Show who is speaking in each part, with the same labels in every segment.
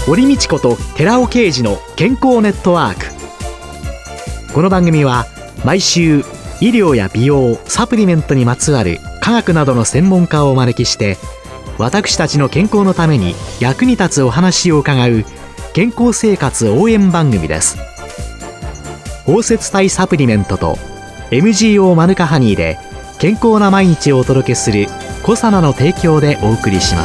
Speaker 1: 堀道子と寺尾啓二の健康ネットワーク。この番組は毎週医療や美容、サプリメントにまつわる科学などの専門家をお招きして、私たちの健康のために役に立つお話を伺う健康生活応援番組です。包摂体サプリメントと MGO マヌカハニーで健康な毎日をお届けするコサナの提供でお送りします。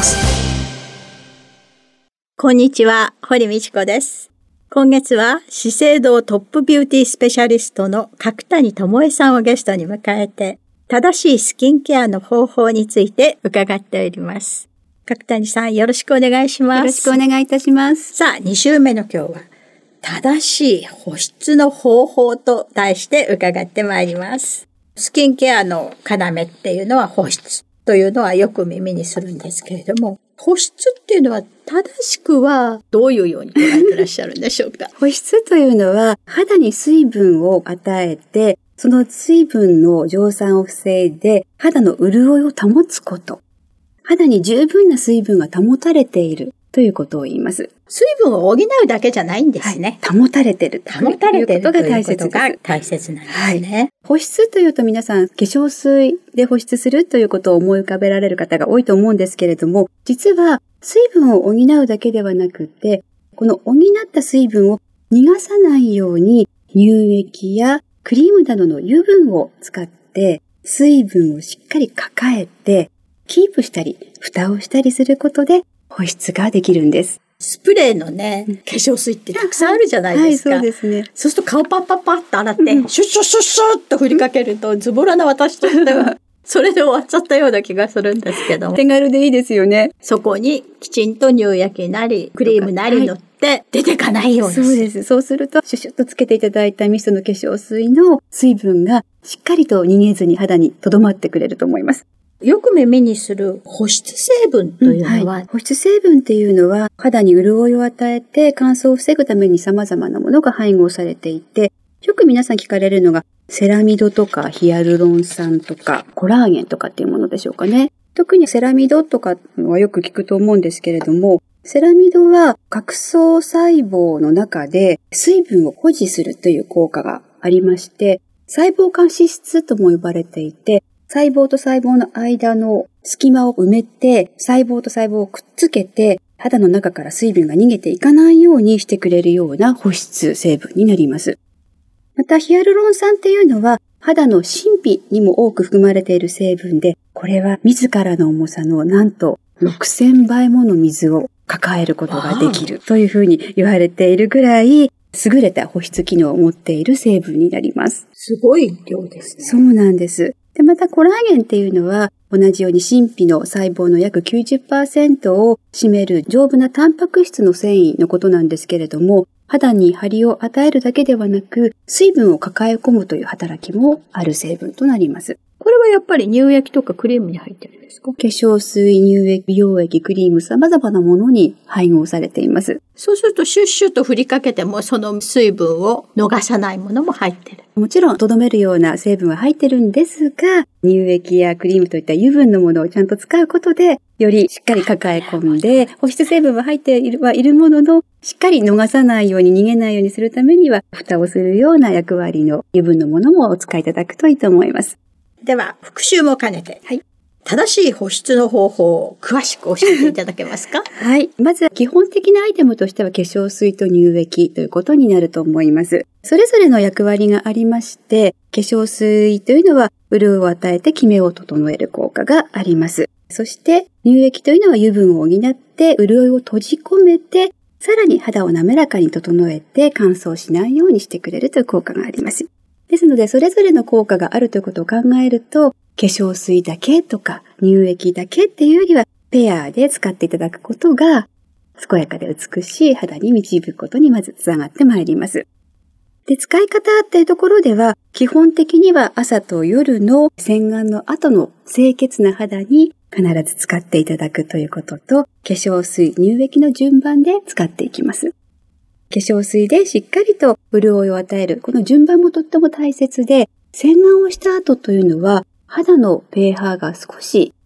Speaker 2: こんにちは、堀道子です。今月は資生堂トップビューティースペシャリストの角谷智恵さんをゲストに迎えて、正しいスキンケアの方法について伺っております。角谷さん、よろしくお願いします。
Speaker 3: よろしくお願いいたします。
Speaker 2: さあ、2週目の今日は、正しい保湿の方法と題して伺ってまいります。スキンケアの要っていうのは保湿というのはよく耳にするんですけれども、保湿っていうのは正しくはどういうように捉えてらっしゃるんでしょうか？
Speaker 3: 保湿というのは肌に水分を与えて、その水分の蒸散を防いで肌の潤いを保つこと。肌に十分な水分が保たれているということを言います。
Speaker 2: 水分を補うだけじゃないんですね。
Speaker 3: はい、保たれているということが大切です。
Speaker 2: 大切なんですね。はい、
Speaker 3: 保湿というと皆さん化粧水で保湿するということを思い浮かべられる方が多いと思うんですけれども、実は水分を補うだけではなくて、この補った水分を逃がさないように乳液やクリームなどの油分を使って水分をしっかり抱えてキープしたり蓋をしたりすることで保湿ができるんです。
Speaker 2: スプレーのね、化粧水ってたくさんあるじゃないですか。
Speaker 3: はい、そうですね。
Speaker 2: そうすると顔パッパッパッと洗って、シュッシュッシュッシュッと振りかけると、ズボラな私としては、それで終わっちゃったような気がするんですけども。
Speaker 3: 手軽でいいですよね。
Speaker 2: そこにきちんと乳液なり、クリームなり塗って、出てかないようにする。
Speaker 3: そうです。そうすると、シュシュッとつけていただいたミストの化粧水の水分がしっかりと逃げずに肌に留まってくれると思います。
Speaker 2: よく耳にする保湿成分というのは、
Speaker 3: 保湿成分っていうのは肌に潤いを与えて乾燥を防ぐために様々なものが配合されていて、よく皆さん聞かれるのがセラミドとかヒアルロン酸とかコラーゲンとかっていうものでしょうかね。特にセラミドとかはよく聞くと思うんですけれども、セラミドは角層細胞の中で水分を保持するという効果がありまして、細胞間脂質とも呼ばれていて、細胞と細胞の間の隙間を埋めて、細胞と細胞をくっつけて、肌の中から水分が逃げていかないようにしてくれるような保湿成分になります。また、ヒアルロン酸っていうのは、肌の真皮にも多く含まれている成分で、これは自らの重さのなんと6000倍もの水を抱えることができるというふうに言われているぐらい、優れた保湿機能を持っている成分になります。
Speaker 2: すごい量ですね。
Speaker 3: そうなんです。で、またコラーゲンっていうのは同じように真皮の細胞の約 90% を占める丈夫なタンパク質の繊維のことなんですけれども、肌に張りを与えるだけではなく、水分を抱え込むという働きもある成分となります。
Speaker 2: これはやっぱり乳液とかクリームに入ってるんですか？
Speaker 3: 化粧水、乳液、美容液、クリーム、様々なものに配合されています。
Speaker 2: そうするとシュッシュッと振りかけてもその水分を逃さないものも入ってる。
Speaker 3: もちろん、とどめるような成分は入ってるんですが、乳液やクリームといった油分のものをちゃんと使うことで、よりしっかり抱え込んで、保湿成分は入っているものの、しっかり逃さないように逃げないようにするためには、蓋をするような役割の油分のものもお使いいただくといいと思います。
Speaker 2: では、復習も兼ねて、正しい保湿の方法を詳しく教えていただけますか？
Speaker 3: はい。まず基本的なアイテムとしては化粧水と乳液ということになると思います。それぞれの役割がありまして、化粧水というのは潤いを与えてキメを整える効果があります。そして乳液というのは油分を補って潤いを閉じ込めて、さらに肌を滑らかに整えて乾燥しないようにしてくれるという効果があります。ですので、それぞれの効果があるということを考えると、化粧水だけとか乳液だけっていうよりは、ペアで使っていただくことが、健やかで美しい肌に導くことにまずつながってまいります。で、使い方っていうところでは、基本的には朝と夜の洗顔の後の清潔な肌に必ず使っていただくということと、化粧水、乳液の順番で使っていきます。化粧水でしっかりと潤いを与える。この順番もとっても大切で、洗顔をした後というのは、肌のpH が少し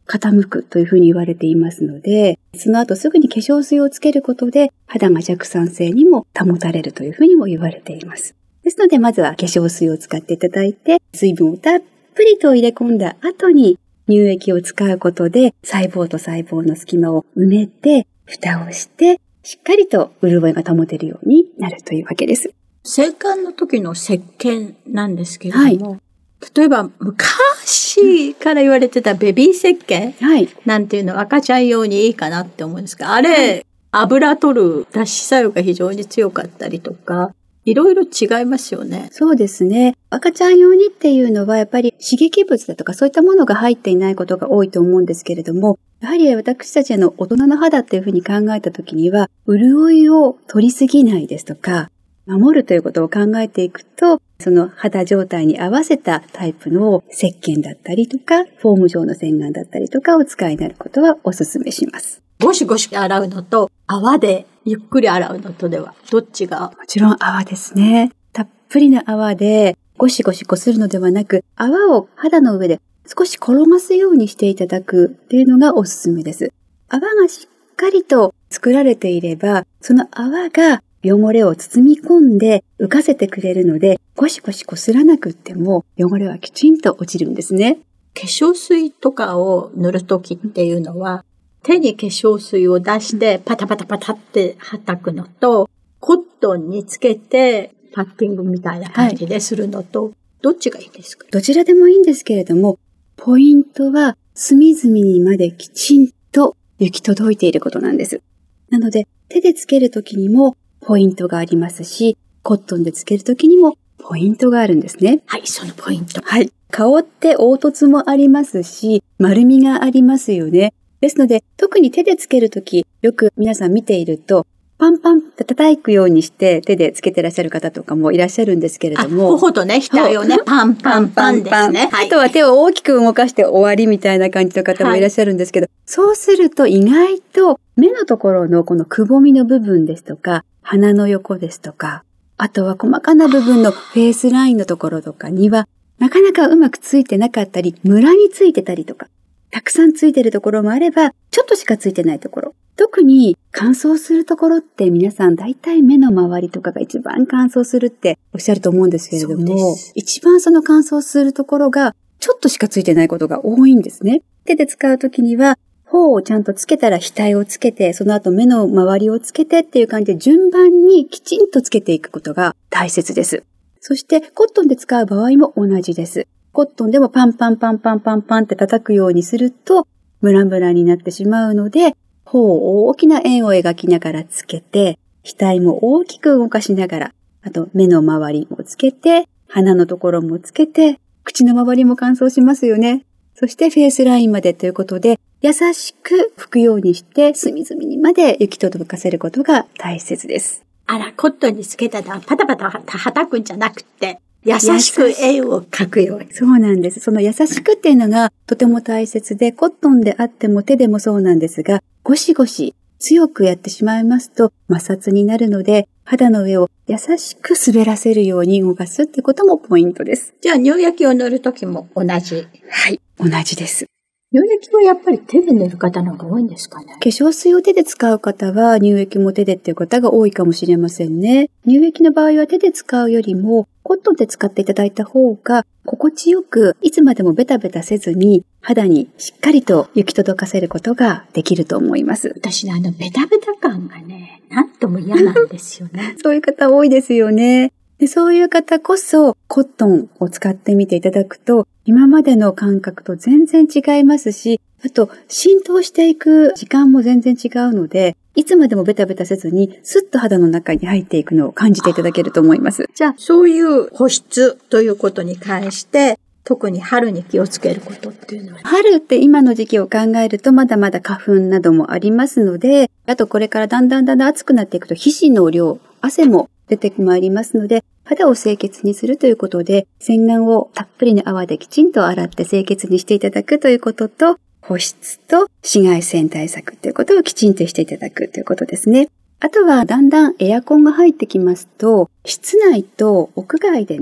Speaker 3: 傾くというふうに言われていますので、その後すぐに化粧水をつけることで肌が弱酸性にも保たれるというふうにも言われています。ですのでまずは化粧水を使っていただいて、水分をたっぷりと入れ込んだ後に乳液を使うことで細胞と細胞の隙間を埋めて、蓋をしてしっかりと潤いが保てるようになるというわけです。
Speaker 2: 生還の時の石鹸なんですけれども、例えば昔から言われてたベビー石鹸なんていうのは赤ちゃん用にいいかなって思うんですが、あれ、油取る脱脂作用が非常に強かったりとか、いろいろ違いますよね。
Speaker 3: そうですね。赤ちゃん用にっていうのはやっぱり刺激物だとかそういったものが入っていないことが多いと思うんですけれども、やはり私たち大人の肌っていうふうに考えたときには、潤いを取りすぎないですとか、守るということを考えていくと、その肌状態に合わせたタイプの石鹸だったりとか、フォーム状の洗顔だったりとかをお使いになることはお勧めします。
Speaker 2: ゴシゴシ洗うのと泡でゆっくり洗うのとではどっちが？
Speaker 3: もちろん泡ですね。たっぷりの泡でゴシゴシこするのではなく、泡を肌の上で少し転がすようにしていただくっていうのがおすすめです。泡がしっかりと作られていれば、その泡が汚れを包み込んで浮かせてくれるので、ゴシゴシこすらなくっても汚れはきちんと落ちるんですね。
Speaker 2: 化粧水とかを塗るときっていうのは、手に化粧水を出してパタパタパタって叩くのと、コットンにつけてパッキングみたいな感じでするのと、どっちがいいですか？
Speaker 3: どちらでもいいんですけれども、ポイントは隅々にまできちんと行き届いていることなんです。なので、手でつけるときにもポイントがありますし、コットンでつけるときにもポイントがあるんですね。
Speaker 2: はい、そのポイント。
Speaker 3: はい。顔って凹凸もありますし、丸みがありますよね。ですので、特に手でつけるとき、よく皆さん見ていると、パンパンって叩くようにして手でつけてらっしゃる方とかもいらっしゃるんですけれども。
Speaker 2: 頬とね、額をね、パンパンパンですね。
Speaker 3: あとは手を大きく動かして終わりみたいな感じの方もいらっしゃるんですけど、そうすると意外と目のところのこのくぼみの部分ですとか、鼻の横ですとか、あとは細かな部分のフェイスラインのところとかには、なかなかうまくついてなかったり、ムラについてたりとか、たくさんついてるところもあれば、ちょっとしかついてないところ。特に乾燥するところって皆さん大体目の周りとかが一番乾燥するっておっしゃると思うんですけれども、一番その乾燥するところがちょっとしかついてないことが多いんですね。手で使うときには、頬をちゃんとつけたら額をつけて、その後目の周りをつけてっていう感じで順番にきちんとつけていくことが大切です。そしてコットンで使う場合も同じです。コットンでもパンパンパンパンパンパンって叩くようにするとムラムラになってしまうので、頬を大きな円を描きながらつけて、額も大きく動かしながら、あと目の周りもつけて、鼻のところもつけて、口の周りも乾燥しますよね。そしてフェイスラインまでということで、優しく拭くようにして、隅々にまで行き届かせることが大切です。
Speaker 2: あら、コットンにつけたらパタパタ叩くんじゃなくて、優しく円を描くように。
Speaker 3: そうなんです。その優しくっていうのがとても大切で、コットンであっても手でもそうなんですが、ゴシゴシ強くやってしまいますと摩擦になるので、肌の上を優しく滑らせるように動かすってこともポイントです。
Speaker 2: じゃあ乳液を塗るときも同じ？
Speaker 3: はい、同じです。
Speaker 2: 乳液はやっぱり手で塗る方の方が多いんですかね？
Speaker 3: 化粧水を手で使う方は乳液も手でっていう方が多いかもしれませんね。乳液の場合は手で使うよりもコットンで使っていただいた方が心地よく、いつまでもベタベタせずに肌にしっかりと行き届かせることができると思います。
Speaker 2: 私ね、ベタベタ感がね、なんとも嫌なんですよね。
Speaker 3: そういう方多いですよね。で、そういう方こそコットンを使ってみていただくと、今までの感覚と全然違いますし、あと浸透していく時間も全然違うので、いつまでもベタベタせずにスッと肌の中に入っていくのを感じていただけると思います。
Speaker 2: じゃあそういう保湿ということに関して特に春に気をつけることっていうのは、
Speaker 3: 春って今の時期を考えるとまだまだ花粉などもありますので、あとこれからだんだん暑くなっていくと皮脂の量、汗も出てまいりますので、肌を清潔にするということで、洗顔をたっぷりの泡できちんと洗って清潔にしていただくということと、保湿と紫外線対策ということをきちんとしていただくということですね。あとはだんだんエアコンが入ってきますと、室内と屋外での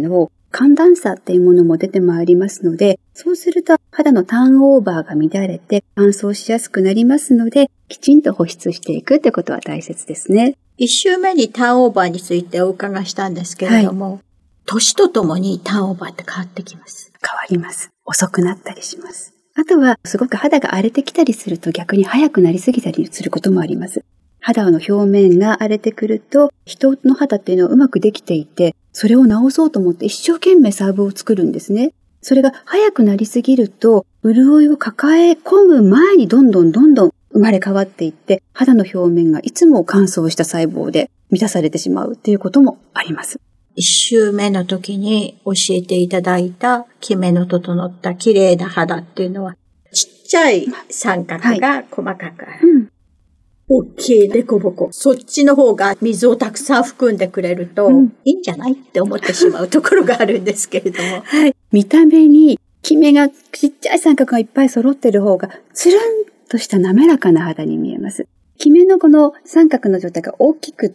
Speaker 3: 寒暖差っていうものも出てまいりますので、そうすると肌のターンオーバーが乱れて乾燥しやすくなりますので、きちんと保湿していくってことは大切ですね。
Speaker 2: 1週目にターンオーバーについてお伺いしたんですけれども、年とともにターンオーバーって変わってきます。
Speaker 3: 変わります。遅くなったりします。あとは、すごく肌が荒れてきたりすると逆に早くなりすぎたりすることもあります。肌の表面が荒れてくると、人の肌っていうのはうまくできていて、それを直そうと思って一生懸命サーブを作るんですね。それが早くなりすぎると、潤いを抱え込む前にどんどん生まれ変わっていって、肌の表面がいつも乾燥した細胞で満たされてしまうっていうこともあります。
Speaker 2: 1週目の時に教えていただいたきめの整った綺麗な肌っていうのは、ちっちゃい三角が細かくある。大きいデコボコ。そっちの方が水をたくさん含んでくれると、いいんじゃないって思ってしまうところがあるんですけれども。
Speaker 3: 見た目にキメがちっちゃい三角がいっぱい揃ってる方が、つるんとした滑らかな肌に見えます。キメのこの三角の状態が大きくって、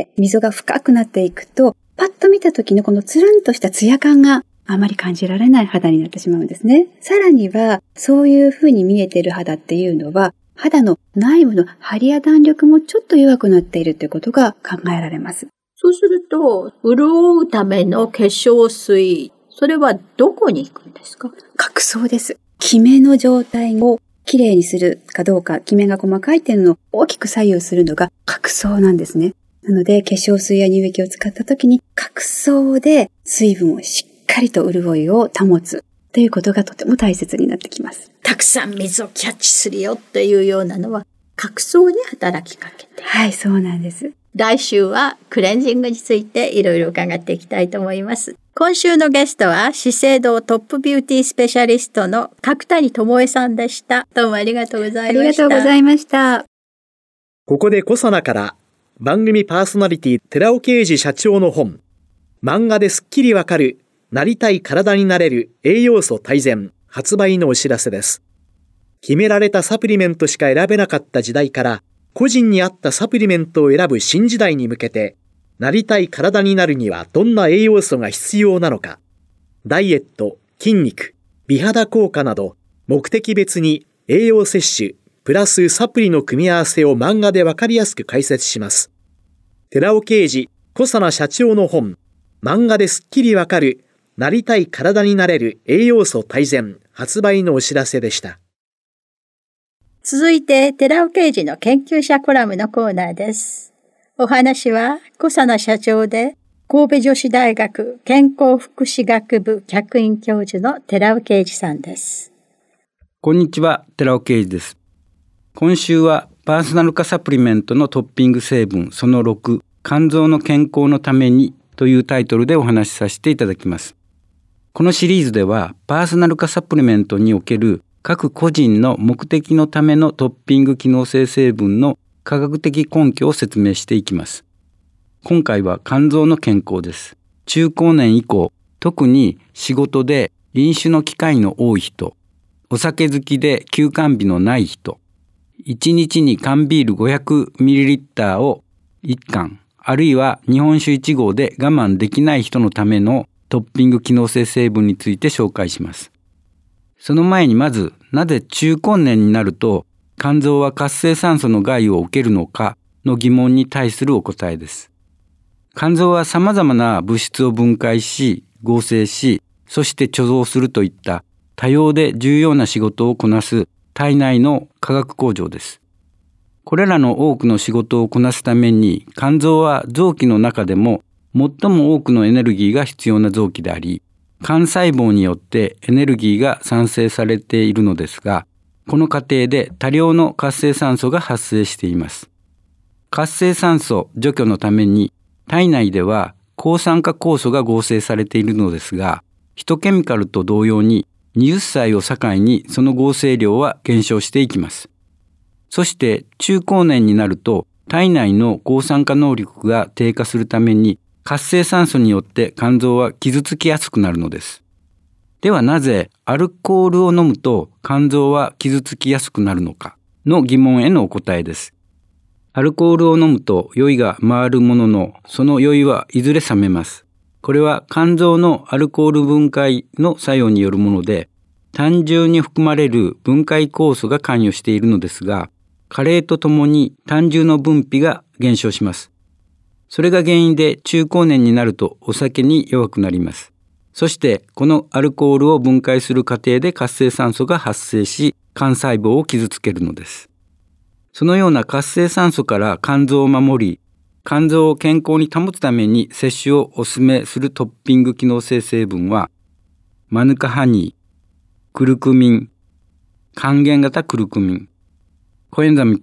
Speaker 3: 溝が深くなっていくと、パッと見た時のこのつるんとしたツヤ感があまり感じられない肌になってしまうんですね。さらには、そういう風に見えている肌っていうのは、肌の内部の張りや弾力もちょっと弱くなっているということが考えられます。
Speaker 2: そうすると、潤うための化粧水、それはどこに行くんですか？
Speaker 3: 角層です。キメの状態をきれいにするかどうか、キメが細かい点を大きく左右するのが角層なんですね。なので、化粧水や乳液を使った時に、角層で水分をしっかりと潤いを保つということがとても大切になってきます。
Speaker 2: たくさん水をキャッチするよっていうようなのは、角層に働きかけて。
Speaker 3: はい、そうなんです。
Speaker 2: 来週はクレンジングについていろいろ伺っていきたいと思います。今週のゲストは資生堂トップビューティースペシャリストの角谷智恵さんでした。どうもありがとうございました。
Speaker 3: ありがとうございました。
Speaker 1: ここでコサナから番組パーソナリティ寺尾啓二社長の本、漫画ですっきりわかるなりたい体になれる栄養素大全発売のお知らせです。決められたサプリメントしか選べなかった時代から個人に合ったサプリメントを選ぶ新時代に向けて、なりたい体になるにはどんな栄養素が必要なのか、ダイエット、筋肉、美肌効果など目的別に栄養摂取プラスサプリの組み合わせを漫画でわかりやすく解説します。寺尾啓二小佐奈社長の本、漫画ですっきりわかるなりたい体になれる栄養素大全発売のお知らせでした。
Speaker 2: 続いて寺尾啓二の研究者コラムのコーナーです。お話は小佐奈社長で神戸女子大学健康福祉学部客員教授の寺尾啓二さんです。
Speaker 4: こんにちは、寺尾啓二です。今週はパーソナル化サプリメントのトッピング成分その6、肝臓の健康のためにというタイトルでお話しさせていただきます。このシリーズではパーソナル化サプリメントにおける各個人の目的のためのトッピング機能性成分の科学的根拠を説明していきます。今回は肝臓の健康です。中高年以降、特に仕事で飲酒の機会の多い人、お酒好きで休肝日のない人、1日に缶ビール 500ml を1缶、あるいは日本酒1合で我慢できない人のためのトッピング機能性成分について紹介します。その前にまず、なぜ中高年になると肝臓は活性酸素の害を受けるのかの疑問に対するお答えです。肝臓は様々な物質を分解し、合成し、そして貯蔵するといった多様で重要な仕事をこなす体内の化学工場です。これらの多くの仕事をこなすために肝臓は臓器の中でも最も多くのエネルギーが必要な臓器であり、肝細胞によってエネルギーが産生されているのですが、この過程で多量の活性酸素が発生しています。活性酸素除去のために体内では抗酸化酵素が合成されているのですが、ヒトケミカルと同様に20歳を境にその合成量は減少していきます。そして中高年になると体内の抗酸化能力が低下するために活性酸素によって肝臓は傷つきやすくなるのです。ではなぜアルコールを飲むと肝臓は傷つきやすくなるのかの疑問へのお答えです。アルコールを飲むと酔いが回るものの、その酔いはいずれ冷めます。 これは肝臓のアルコール分解の作用によるもので、胆汁に含まれる分解酵素が関与しているのですが、加齢とともに胆汁の分泌が減少します。それが原因で中高年になるとお酒に弱くなります。そしてこのアルコールを分解する過程で活性酸素が発生し、肝細胞を傷つけるのです。そのような活性酸素から肝臓を守り、肝臓を健康に保つために摂取をお勧めするトッピング機能性成分は、マヌカハニー、クルクミン、還元型クルクミン、コエンザミ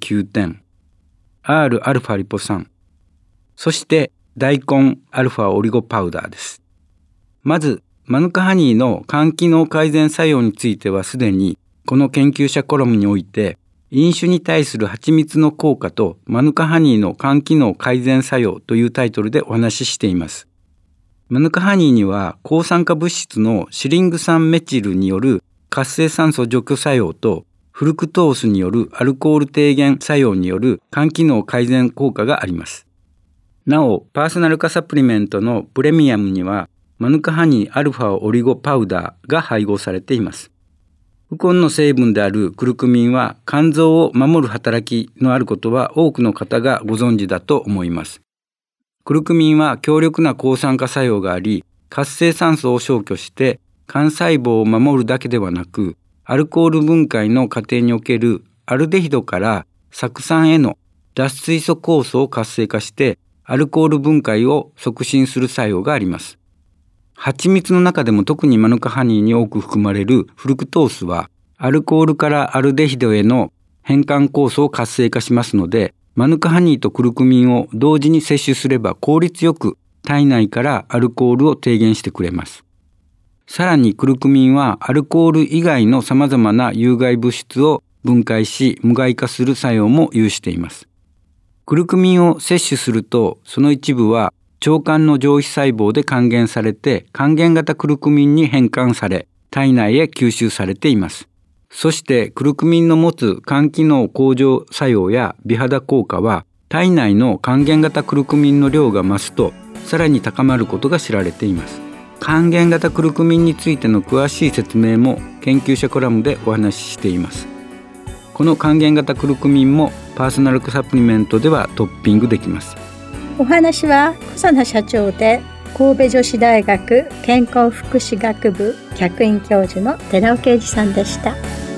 Speaker 4: Q10、Rα リポ酸、そして大根 α オリゴパウダーです。まず、マヌカハニーの肝機能改善作用についてはすでに、この研究者コラムにおいて、飲酒に対する蜂蜜の効果とマヌカハニーの肝機能改善作用というタイトルでお話ししています。マヌカハニーには抗酸化物質のシリング酸メチルによる活性酸素除去作用とフルクトースによるアルコール低減作用による肝機能改善効果があります。なお、パーソナル化サプリメントのプレミアムにはマヌカハニー α オリゴパウダーが配合されています。ウコンの成分であるクルクミンは肝臓を守る働きのあることは多くの方がご存知だと思います。クルクミンは強力な抗酸化作用があり、活性酸素を消去して肝細胞を守るだけではなく、アルコール分解の過程におけるアルデヒドから酢酸への脱水素酵素を活性化してアルコール分解を促進する作用があります。蜂蜜の中でも特にマヌカハニーに多く含まれるフルクトースはアルコールからアルデヒドへの変換酵素を活性化しますので、マヌカハニーとクルクミンを同時に摂取すれば効率よく体内からアルコールを低減してくれます。さらにクルクミンはアルコール以外の様々な有害物質を分解し無害化する作用も有しています。クルクミンを摂取するとその一部は腸管の上皮細胞で還元されて還元型クルクミンに変換され体内へ吸収されています。そしてクルクミンの持つ肝機能向上作用や美肌効果は体内の還元型クルクミンの量が増すとさらに高まることが知られています。還元型クルクミンについての詳しい説明も研究者コラムでお話ししています。この還元型クルクミンもパーソナルサプリメントではトッピングできます。
Speaker 2: お話は小佐奈社長で神戸女子大学健康福祉学部客員教授の寺尾啓二さんでした。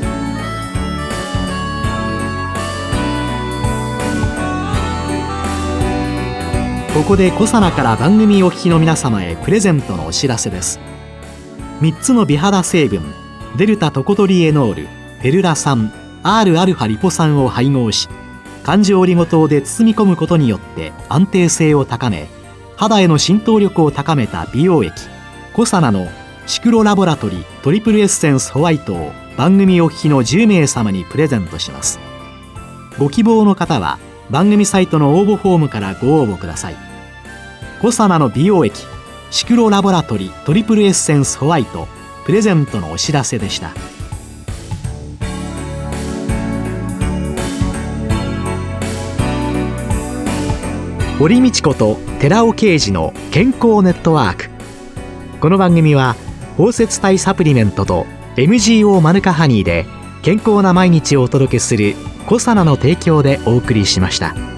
Speaker 1: ここでコサナから番組お聞きの皆様へプレゼントのお知らせです。3つの美肌成分デルタトコトリエノール、フェルラ酸、Rα リポ酸を配合し、環状オリゴ糖で包み込むことによって安定性を高め、肌への浸透力を高めた美容液コサナのシクロラボラトリトリプルエッセンスホワイトを番組お聞きの10名様にプレゼントします。ご希望の方は番組サイトの応募フォームからご応募ください。コサナの美容液シクロラボラトリトリプルエッセンスホワイトプレゼントのお知らせでした。堀道子と寺尾啓二の健康ネットワーク。この番組は包摂体サプリメントと MGO マヌカハニーで健康な毎日をお届けするコサナの提供でお送りしました。